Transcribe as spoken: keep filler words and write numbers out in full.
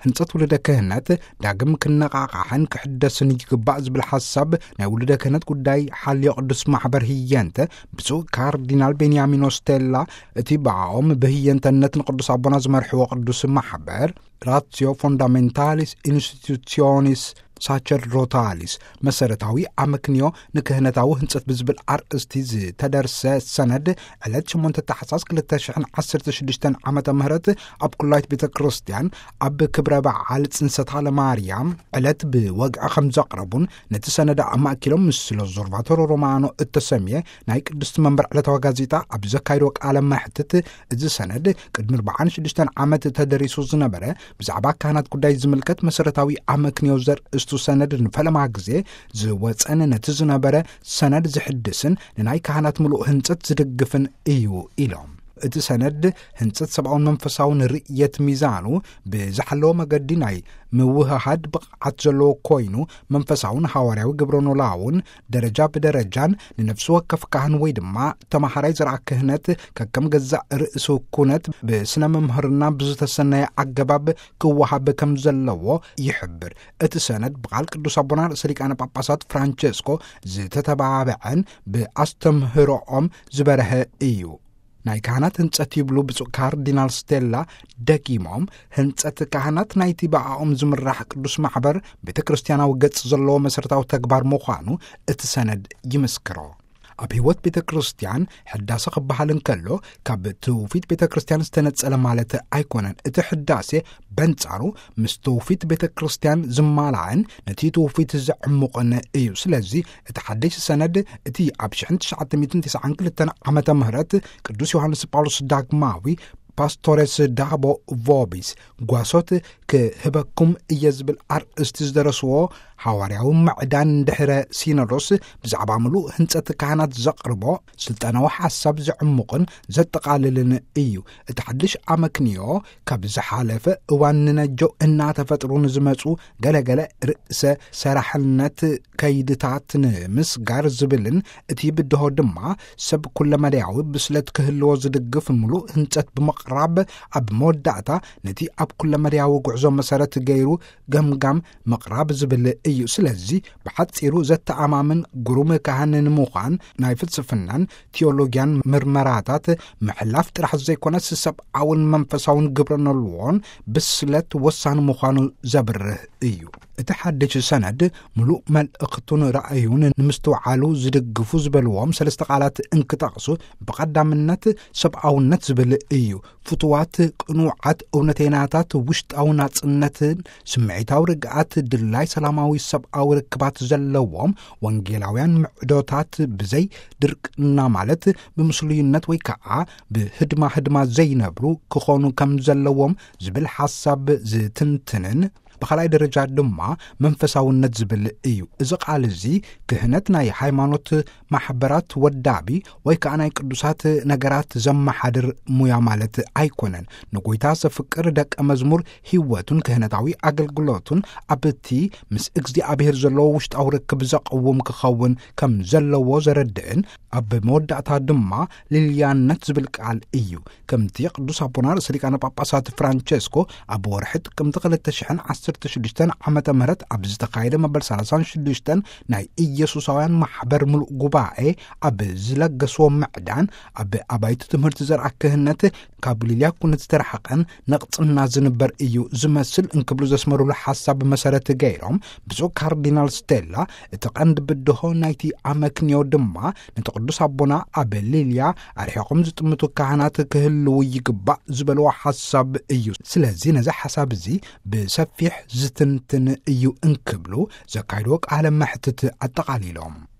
هنصت ولده كهنات داقم كنقاقحن كحدثن يقبع بالحساب نا ولده كهنات قداي حال يقدس محبر هيانت بسوء كاردينال بنيامين ستيلا اتباعهم بهيانت النت نقدس عبنا زمرح وقدس محبر راتيو فوندامنتاليس انستيتيونيس ሳቸርዶታሊስ መሰረታዊ አመክንዮ ንክህነታዊ ህንጸት ብዝብል አርእስቲ ዝተደርሰ ሰነድ ዕለት ሸሞንተ ታሕሳስ ሁለት ሺህ ዓሰርተ ሽዱሽተ ዓመተ ምህረት ኣብ ኩላይት ቤተ ክርስቲያን ኣብ ክብረ በዓል ጽንሰታ ለማርያም ዕለት ብወግዓ ከም ዘቕረቡን ነቲ ሰነድ ኣማኪሎም ምስለ ዞርቫቶሮ ሮማኖ እተሰምየ ናይ ቅድስት መንበር ዕለታዊ ጋዜጣ ኣብ ዘካይዶ ቃለ መሕትት እዚ ሰነድ ቅድሚ ኣርባዓ ወሽዱሽተ ዓመት ተደሪሱ ዝነበረ ብዛዕባ ካህናት ጉዳይ ዝምልከት መሰረታዊ አመክንዮ ዘርእስቱ ሰነድ ንፈለማ ግዜ ዝወፀነ ነቲ ዝነበረ ሰነድ ዝሕድስን ንናይ ካህናት ምሉእ ህንጸት ዝድግፍን እዩ ኢሎም እቲ ሰነድ ህንጸት ሰብኣውን መንፈሳውን ርእየት ሚዛኑ ብዝሓለወ መገዲ ናይ ምውህሃድ ብቕዓት ዘለዎ ኮይኑ መንፈሳውን ሃዋርያዊ ግብረኖላውን ደረጃ ብደረጃን ንነፍሲ ወከፍ ካህን ወይ ድማ ተማሃራይ ዘርዓ ክህነት ከከም ገዛእ ርእሱ ኩነት ብስነ መምህርና ብዝተሰነየ ኣገባብ ክወሃብ ከም ዘለዎ ይሕብር እቲ ሰነድ ብቓል ቅዱስ ኣቦና ርእሰ ሊቃነ ጳጳሳት ፍራንቸስኮ ዝተተባብዐን ብኣስተምህሮኦም ዝበርሀ እዩ ናይ ካህናት ህንጸት ይብሉ ብፁዕ ካርዲናል ስቴላ ደጊሞም ህንጸት ካህናት ናይቲ በዓኦም ዝምራሕ ቅዱስ ማሕበር ቤተ ክርስቲያናዊ ገጽ ዘለዎ መሰረታዊ ተግባር ምዃኑ እቲ ሰነድ ይምስክሮ ኣብ ህይወት ቤተ ክርስቲያን ሕዳሴ ክበሃል እንከሎ ካብ ትውፊት ቤተ ክርስቲያን ዝተነጸለ ማለት ኣይኮነን እቲ ሕዳሴ በንጻሩ ምስ ትውፊት ቤተ ክርስቲያን ዝማልዐን ነቲ ትውፊት ዘዕምቕን እዩ ስለዚ እቲ ሓድሽ ሰነድ እቲ ኣብ ሺህ ትሽዓተ ሚእትን ትስዓን ክልተን ዓመተ ምህረት ቅዱስ ዮሐንስ ጳውሎስ ዳግማዊ ፓስቶሬስ ዳቦ ቮቢስ ጓሶት ክህበኩም እየ ዝብል ኣርእስቲ ዝደረስዎ ሓዋርያዊ ማዕዳን ድሕረ ሲኖዶስ ብዛዕባ ምሉእ ህንጸት ካህናት ዘቕርቦ ስልጣናዊ ሓሳብ ዘዕምቕን ዘጠቓልልን እዩ እቲ ሓድሽ ኣመክንዮ ካብ ዝሓለፈ እዋን ንነጆ እናተፈጥሩ ንዝመፁ ገለገለ ርእሰ ሰራሕነት ከይድታት ንምስጋር ዝብልን እቲ ብድሆ ድማ ሰብ ኩለመዳያዊ ብስለት ክህልዎ ዝድግፍ ምሉእ ህንጸት ብምቕራብ ኣብ መወዳእታ ነቲ ኣብ ኩለመዳያዊ ጉዕዞ መሰረት ገይሩ ገምጋም ምቕራብ ዝብል እዩ ስለዚ ብሓፂሩ ዘተኣማምን ግሩም ካህንን ምዃን ናይ ፍልስፍናን ቴዎሎጊያን ምርመራታት ምሕላፍ ጥራሕ ዘይኮነስ ሰብኣውን መንፈሳውን ግብረነልዎን ብስለት ወሳኒ ምዃኑ ዘብርህ እዩ እቲ ሓድሽ ሰነድ ምሉእ መልእኽቱን ራእዩን ንምስትውዓሉ ዝድግፉ ዝበልዎም ሰለስተ ቃላት እንክጠቕሱ ብቐዳምነት ሰብኣውነት ዝብል እዩ ፍትዋት ቅኑዓት እውነተኛታት ውሽጣዊ ናጽነትን ስምዒታዊ ርግኣት ድላይ ሰላማዊ ሰብኣዊ ርክባት ዘለዎም ወንጌላውያን ምዕዶታት ብዘይ ድርቅና ማለት ብምስልዩነት ወይ ከዓ ብህድማ ህድማ ዘይነብሩ ክኾኑ ከም ዘለዎም ዝብል ሓሳብ ዝትንትንን በኻላይ ደረጃ ድማ መንፈሳውነት ዝብል እዩ እዚ ቃል እዚ ክህነት ናይ ሃይማኖት ማሕበራት ወዳቢ ወይ ከዓ ናይ ቅዱሳት ነገራት ዘመሓድር ሙያ ማለት ኣይኮነን ንጎይታ ዘፍቅር ደቀ መዝሙር ህይወቱን ክህነታዊ አገልግሎቱን ኣብቲ ምስ እግዚአብሔር ዘለዎ ውሽጣዊ ርክብ ዘቀውም ክኸውን ከም ዘለዎ ዘረድእን ኣብ መወዳእታ ድማ ሊልያነት ዝብል ቃል እዩ ከምቲ ቅዱስ አቡና ርእሰ ሊቃነ ጳጳሳት ፍራንቸስኮ ኣብ ወርሒ ጥቅምቲ ሁለት ሺህ ዓሰርተ ሽዱሽተ ዓመተ ምህረት ኣብ ዝተካየደ መበል ሰላሳ ወሽዱሽተ ናይ ኢየሱሳውያን ማሕበር ምሉእ ጉባኤ ኣብ ዝለገስዎ ምዕዳን ኣብ ኣባይቲ ትምህርቲ ዘርዓ ክህነት ካብ ሊልያ ኩነት ዝተረሓቐን ነቕጽና ዝንበር እዩ ዝመስል እንክብሉ ዘስመሩሉ ሓሳብ መሰረት ገይሮም ብፁዕ ካርዲናል ስቴላ እቲ ቀንዲ ብድሆ ናይቲ ኣመክንዮ ድማ ነቲ ቅዱስ አቦና ኣብ ሊልያ ኣርሒቆም ዝጥምቱ ካህናት ክህልው ይግባእ ዝበልዎ ሓሳብ እዩ ስለዚ ነዚ ሓሳብ እዚ ብሰፊሕ ዝትንትን እዩ እንክብሉ ዘካይዶ ቃለ መሕትት ኣጠቃሊሎም